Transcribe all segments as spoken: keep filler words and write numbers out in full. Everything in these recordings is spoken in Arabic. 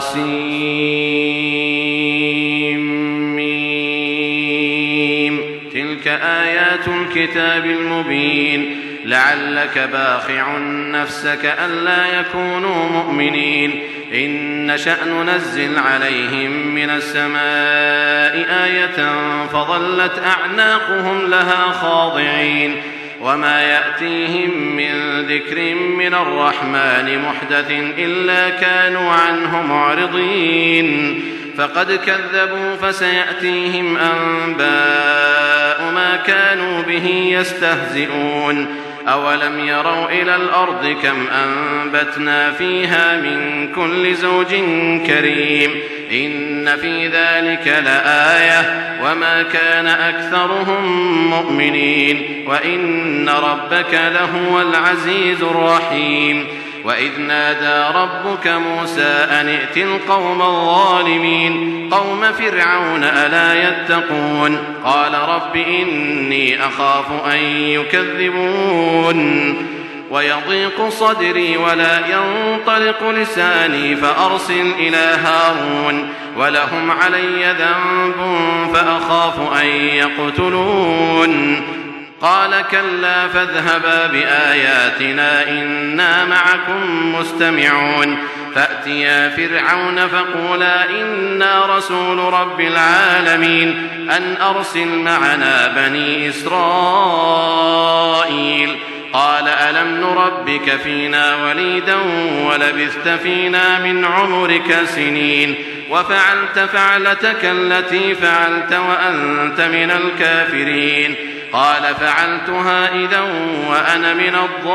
طاسيم تلك آيات الكتاب المبين لعلك باخع نفسك ألا يكونوا مؤمنين إن نشأ ننزل عليهم من السماء آية فظلت أعناقهم لها خاضعين وما يأتيهم من ذكر من الرحمن محدث إلا كانوا عنه معرضين فقد كذبوا فسيأتيهم أنباء ما كانوا به يستهزئون أولم يروا إلى الأرض كم أنبتنا فيها من كل زوج كريم إن في ذلك لآية وما كان أكثرهم مؤمنين وإن ربك لهو العزيز الرحيم وإذ نادى ربك موسى أن ائت القوم الظالمين قوم فرعون ألا يتقون قال رب إني أخاف أن يكذبون ويضيق صدري ولا ينطلق لساني فأرسل إلى هارون ولهم علي ذنب فأخاف أن يقتلون قال كلا فاذهبا بآياتنا إنا معكم مستمعون فأتيا فرعون فقولا إنا رسول رب العالمين أن أرسل معنا بني إسرائيل قال ألم نربك فينا وليدا ولبثت فينا من عمرك سنين وفعلت فعلتك التي فعلت وأنت من الكافرين قال فعلتها إذا وأنا من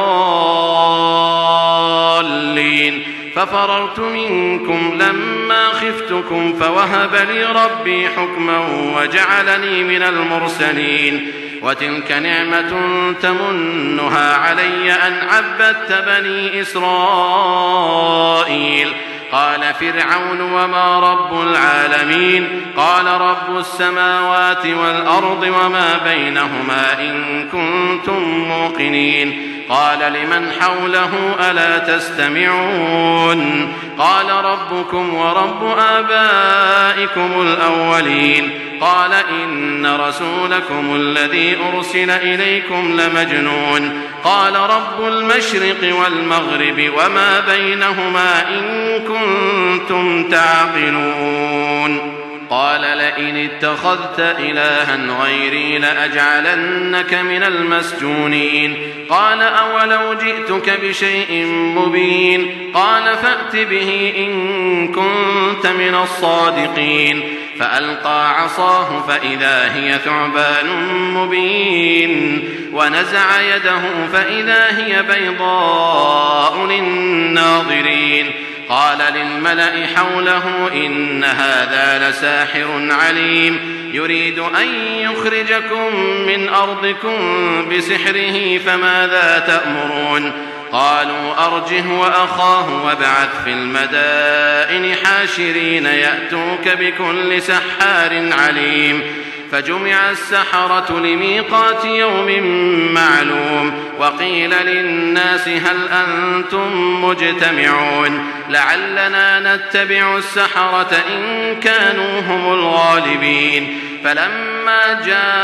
الضالين ففررت منكم لما خفتكم فوهب لي ربي حكما وجعلني من المرسلين وتلك نعمة تمنها علي أن عبدت بني إسرائيل قال فرعون وما رب العالمين قال رب السماوات والأرض وما بينهما إن كنتم موقنين قال لمن حوله ألا تستمعون قال ربكم ورب آبائكم الأولين قال إن رسولكم الذي أرسل إليكم لمجنون قال رب المشرق والمغرب وما بينهما إن كنتم تعقلون قال لئن اتخذت إلها غيري لأجعلنك من المسجونين قال أولو جئتك بشيء مبين قال فأت به إن كنت من الصادقين فألقى عصاه فإذا هي ثعبان مبين ونزع يده فإذا هي بيضاء للناظرين قال للملأ حوله إن هذا لساحر عليم يريد أن يخرجكم من أرضكم بسحره فماذا تأمرون قالوا أرجه وأخاه وابعث في المدائن حاشرين يأتوك بكل سحار عليم فجمع السحرة لميقات يوم معلوم وقيل للناس هل أنتم مجتمعون لعلنا نتبع السحرة إن كانوا هم الغالبين فلما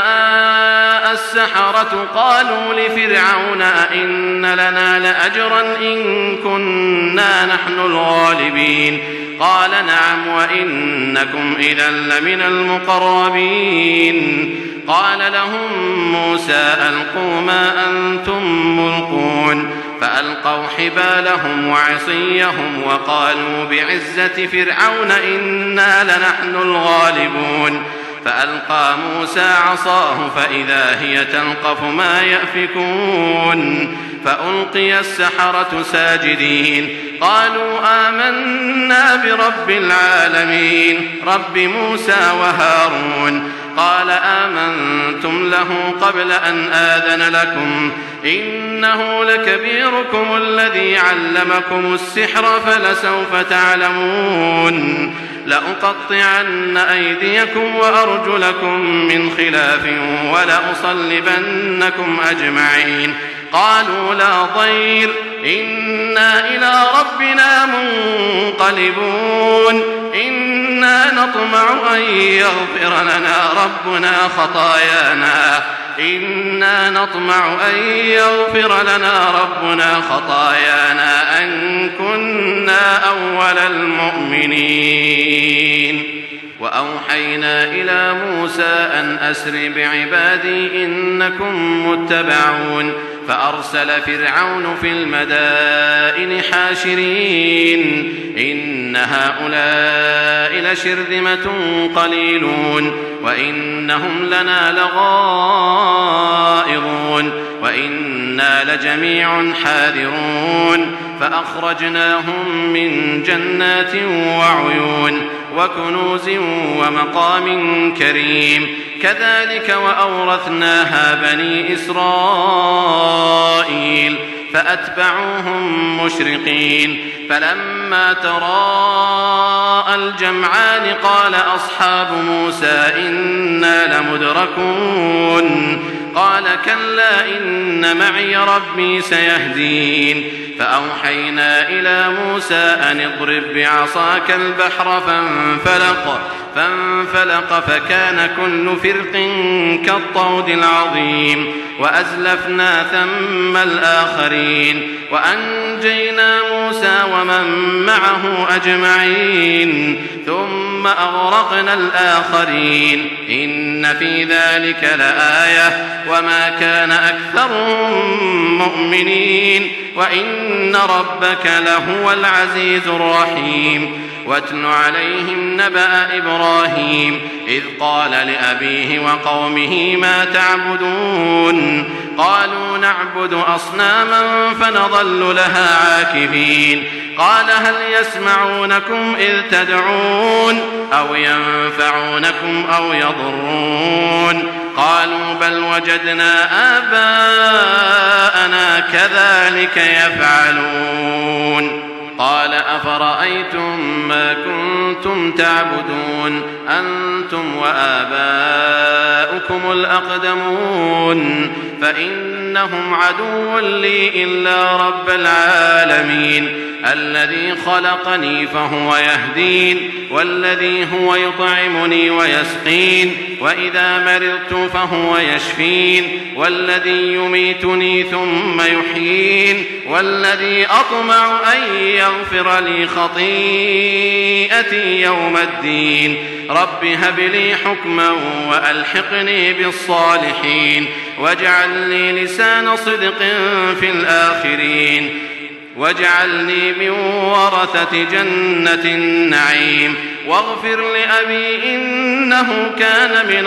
جاء السحرة قالوا لفرعون أئن لنا لأجرا إن كنا نحن الغالبين قال نعم وإنكم إذا لمن المقربين قال لهم موسى ألقوا ما أنتم ملقون فألقوا حبالهم وعصيهم وقالوا بعزة فرعون إنا لنحن الغالبون فألقى موسى عصاه فإذا هي تلقف ما يأفكون فألقي السحرة ساجدين قالوا آمنا برب العالمين رب موسى وهارون قال آمنتم له قبل أن آذن لكم إنه لكبيركم الذي علمكم السحر فلسوف تعلمون لأقطعن أيديكم وأرجلكم من خلاف ولأصلبنكم أجمعين قالوا لا ضير إنا إلى ربنا منقلبون إنا نطمع أن يغفر لنا ربنا خطايانا إنا نطمع أن يغفر لنا ربنا خطايانا أن كنا أول المؤمنين. وأوحينا إلى موسى أن أسر بعبادي إنكم متبعون فأرسل فرعون في المدائن حاشرين إن هؤلاء لشرذمة قليلون وإنهم لنا لغائظون وإنا لجميع حاذرون فأخرجناهم من جنات وعيون وكنوز ومقام كريم كذلك وأورثناها بني إسرائيل فأتبعوهم مشرقين فلما تراءى الجمعان قال أصحاب موسى إنا لمدركون قال كلا إن معي ربي سيهدين فأوحينا إلى موسى أن اضرب بعصاك البحر فانفلق فانفلق فكان كل فرق كالطود العظيم وأزلفنا ثم الآخرين وأنجينا موسى ومن معه أجمعين ثم أغرقنا الآخرين إن في ذلك لآية وما كان أكثرهم مؤمنين وإن ربك لهو العزيز الرحيم. واتل عليهم نبأ إبراهيم إذ قال لأبيه وقومه ما تعبدون قالوا نعبد أصناما فنظل لها عاكفين قال هل يسمعونكم إذ تدعون أو ينفعونكم أو يضرون قالوا بل وجدنا آباءنا كذلك يفعلون قال أفرأيتم ما كنتم تعبدون أنتم وآباؤكم الأقدمون فإنهم عدو لي إلا رب العالمين الذي خلقني فهو يهدين والذي هو يطعمني ويسقين وإذا مرضت فهو يشفين والذي يميتني ثم يحيين والذي أطمع أن يغفر لي خطيئتي يوم الدين رب هب لي حكما وألحقني بالصالحين واجعل لي لسان صدق في الآخرين واجعلني من ورثة جنة النعيم واغفر لأبي إنه كان من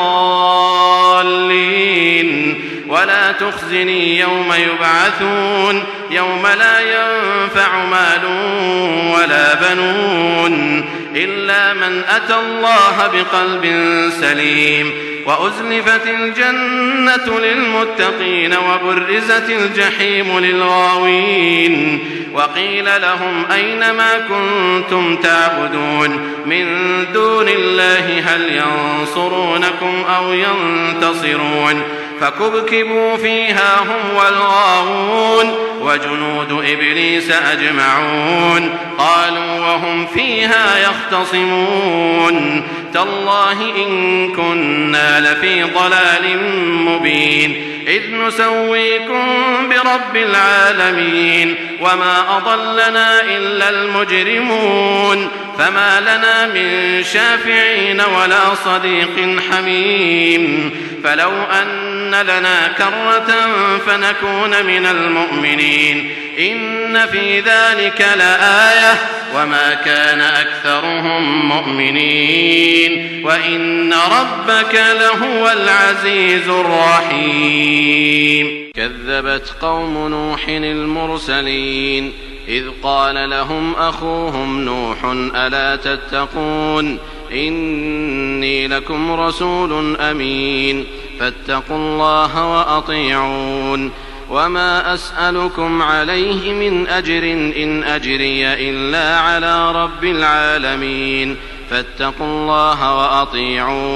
الضالين ولا تخزني يوم يبعثون يوم لا ينفع مال ولا بنون إلا من أتى الله بقلب سليم وأزلفت الجنة للمتقين وبرزت الجحيم للغاوين وقيل لهم أين ما كنتم تعبدون من دون الله هل ينصرونكم أو ينتصرون فكبكبوا فيها هم والغاوون وجنود إبليس أجمعون قالوا وهم فيها يختصمون تالله إن كنا لفي ضلال مبين إذ نسويكم برب العالمين وما أضلنا إلا المجرمون فما لنا من شافعين ولا صديق حميم فلو أن لنا كرة فنكون من المؤمنين إن في ذلك لآية وما كان أكثرهم مؤمنين وإن ربك لهو العزيز الرحيم. كذبت قوم نوح المرسلين إذ قال لهم أخوهم نوح ألا تتقون إني لكم رسول أمين فاتقوا الله وأطيعون وما أسألكم عليه من أجر إن أجري إلا على رب العالمين فاتقوا الله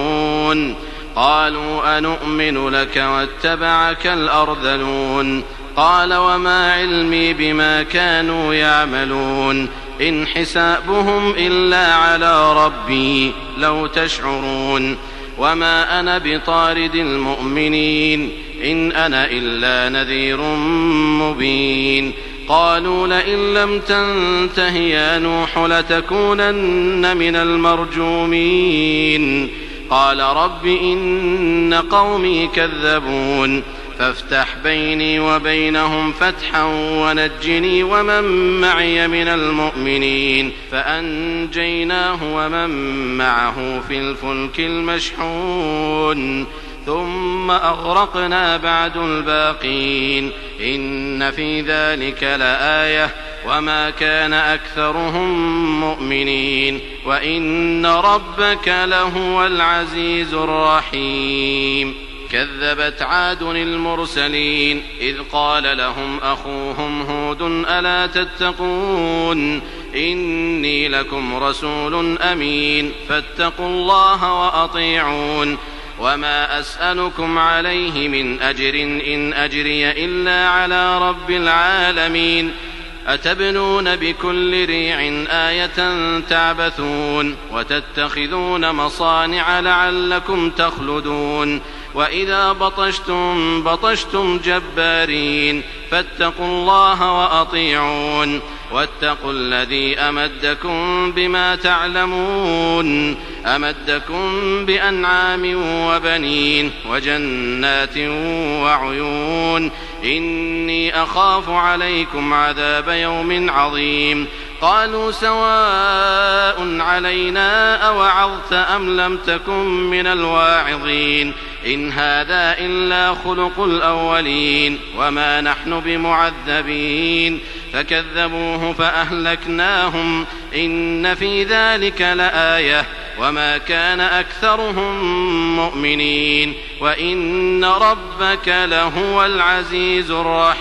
وأطيعون. قالوا أنؤمن لك واتبعك الأرذلون قال وما علمي بما كانوا يعملون إن حسابهم إلا على ربي لو تشعرون وما أنا بطارد المؤمنين إن أنا إلا نذير مبين قالوا لئن لم تنته يا نوح لتكونن من المرجومين قال رب إن قومي كذبون فافتح بيني وبينهم فتحا ونجني ومن معي من المؤمنين فأنجيناه ومن معه في الفلك المشحون ثم أغرقنا بعد الباقين إن في ذلك لآية وما كان أكثرهم مؤمنين وإن ربك لهو العزيز الرحيم كذبت عاد المرسلين إذ قال لهم أخوهم هود ألا تتقون إني لكم رسول أمين فاتقوا الله وأطيعون وما أسألكم عليه من أجر إن أجري إلا على رب العالمين أتبنون بكل ريع آية تعبثون وتتخذون مصانع لعلكم تخلدون وإذا بطشتم بطشتم جبارين فاتقوا الله وأطيعون واتقوا الذي أمدكم بما تعلمون أمدكم بأنعام وبنين وجنات وعيون إني أخاف عليكم عذاب يوم عظيم قالوا سواء علينا أوعظت أم لم تكن من الواعظين إن هذا إلا خلق الأولين وما نحن بمعذبين فكذبوه فأهلكناهم إن في ذلك لآية وما كان أكثرهم مؤمنين وإن ربك لهو العزيز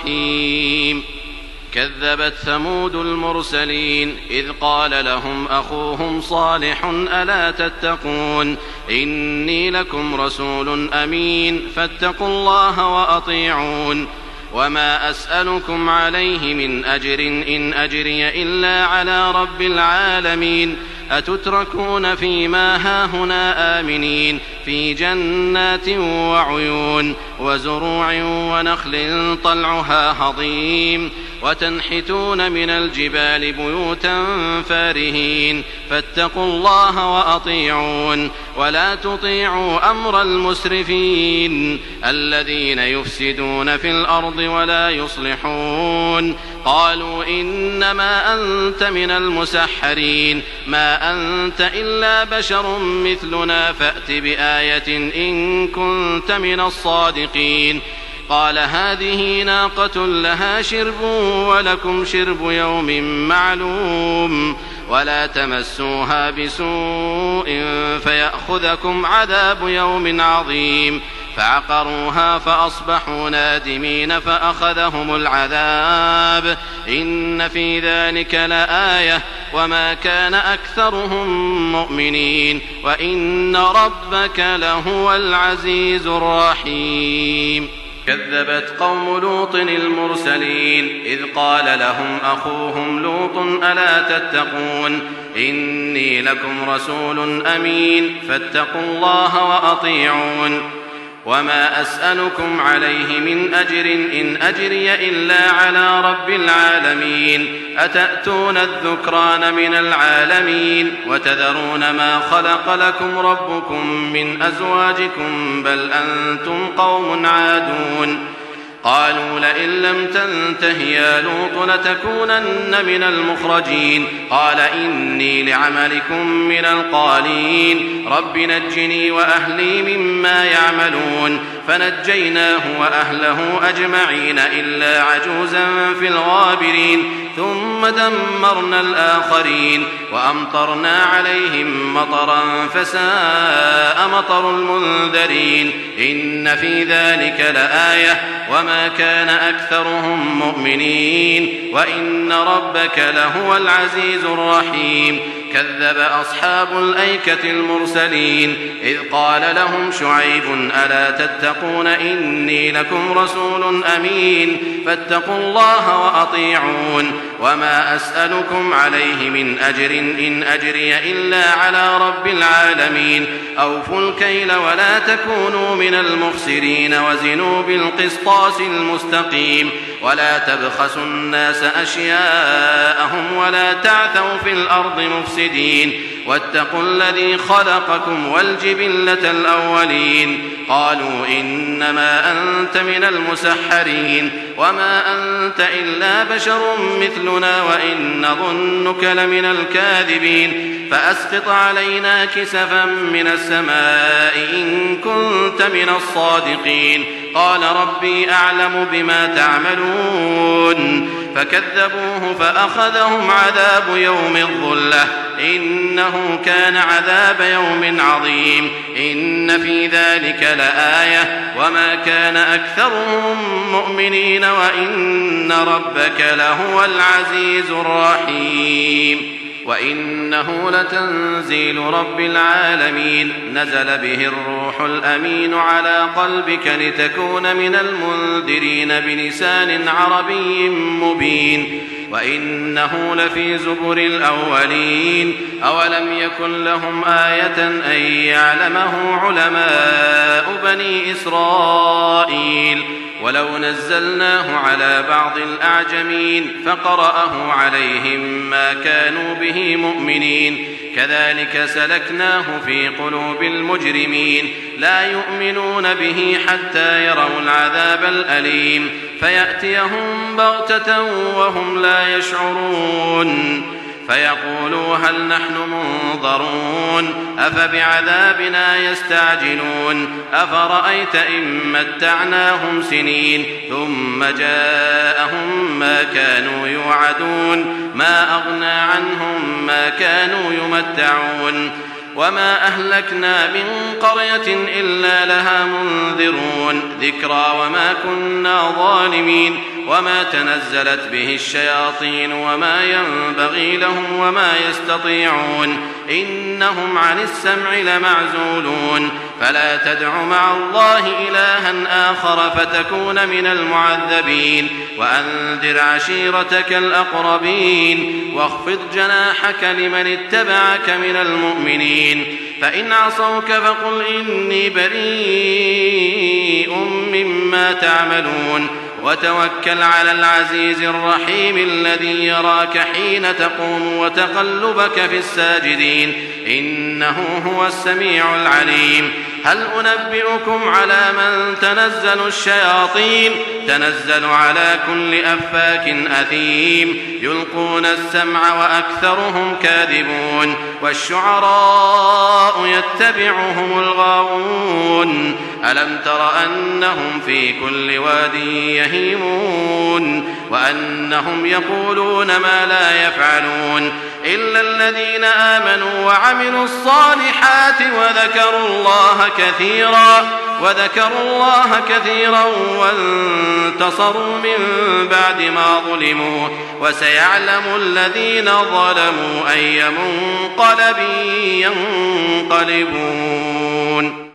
الرحيم كذبت ثمود المرسلين إذ قال لهم أخوهم صالح ألا تتقون إني لكم رسول أمين فاتقوا الله وأطيعون وما أسألكم عليه من أجر إن أجري إلا على رب العالمين أتتركون فيما هاهنا آمنين في جنات وعيون وزروع ونخل طلعها هضيم وتنحتون من الجبال بيوتا فارهين فاتقوا الله وأطيعون ولا تطيعوا أمر المسرفين الذين يفسدون في الأرض ولا يصلحون قالوا إنما أنت من المسحرين ما أنت إلا بشر مثلنا فأت بآية إن كنت من الصادقين قال هذه ناقة لها شرب ولكم شرب يوم معلوم ولا تمسوها بسوء فيأخذكم عذاب يوم عظيم فعقروها فأصبحوا نادمين فأخذهم العذاب إن في ذلك لآية وما كان أكثرهم مؤمنين وإن ربك لهو العزيز الرحيم كذبت قوم لوط المرسلين إذ قال لهم أخوهم لوط ألا تتقون إني لكم رسول أمين فاتقوا الله وأطيعون وما أسألكم عليه من أجر إن أجري إلا على رب العالمين أتأتون الذكران من العالمين وتذرون ما خلق لكم ربكم من أزواجكم بل أنتم قوم عادون قالوا لئن لم تنته يا لوط لتكونن من المخرجين قال إني لعملكم من القالين رب نجني وأهلي مما يعملون فنجيناه وأهله أجمعين إلا عجوزا في الغابرين ثم دمرنا الآخرين وأمطرنا عليهم مطرا فساء مطر المنذرين إن في ذلك لآية وما كان أكثرهم مؤمنين وإن ربك لهو العزيز الرحيم كذب أصحاب الأيكة المرسلين إذ قال لهم شعيب ألا تتقون إني لكم رسول أمين فاتقوا الله وأطيعون وما أسألكم عليه من أجر إن أجري إلا على رب العالمين أوفوا الكيل ولا تكونوا من المخسرين وزنوا بالقسطاس المستقيم ولا تبخسوا الناس أشياءهم ولا تعثوا في الأرض مفسدين واتقوا الذي خلقكم والجبلة الأولين قالوا إنما أنت من المسحرين وما أنت إلا بشر مثلنا وإن نظنك لمن الكاذبين فأسقط علينا كسفا من السماء إن كنت من الصادقين قال ربي أعلم بما تعملون فكذبوه فأخذهم عذاب يوم الظلة إنه كان عذاب يوم عظيم إن في ذلك لآية وما كان أكثرهم مؤمنين وإن ربك لهو العزيز الرحيم وإنه لتنزيل رب العالمين نزل به الروح الأمين على قلبك لتكون من المنذرين بلسان عربي مبين وإنه لفي زبر الأولين أولم يكن لهم آية أن يعلمه علماء بني إسرائيل ولو نزلناه على بعض الأعجمين فقرأه عليهم ما كانوا به مؤمنين كذلك سلكناه في قلوب المجرمين لا يؤمنون به حتى يروا العذاب الأليم فيأتيهم بغتة وهم لا يشعرون فيقولوا هل نحن منظرون أفبعذابنا يستعجلون أفرأيت إن متعناهم سنين ثم جاءهم ما كانوا يوعدون ما أغنى عنهم ما كانوا يمتعون وما أهلكنا من قرية إلا لها منذرون ذكرى وما كنا ظالمين وما تنزلت به الشياطين وما ينبغي لهم وما يستطيعون إنهم عن السمع لمعزولون فلا تدع مع الله إلها آخر فتكون من المعذبين وأنذر عشيرتك الأقربين واخفض جناحك لمن اتبعك من المؤمنين فإن عصوك فقل إني بريء مما تعملون وتوكل على العزيز الرحيم الذي يراك حين تقوم وتقلبك في الساجدين إنه هو السميع العليم هل أنبئكم على من تنزل الشياطين تنزل على كل أفاك أثيم يلقون السمع وأكثرهم كاذبون والشعراء يتبعهم الغاوون ألم تر أنهم في كل واد يهيمون وأنهم يقولون ما لا يفعلون إلا الذين آمنوا وعملوا الصالحات وذكروا الله كثيرا وذكروا الله كثيرا وانتصروا من بعد ما ظلموا وسيعلم الذين ظلموا أي منقلب ينقلبون.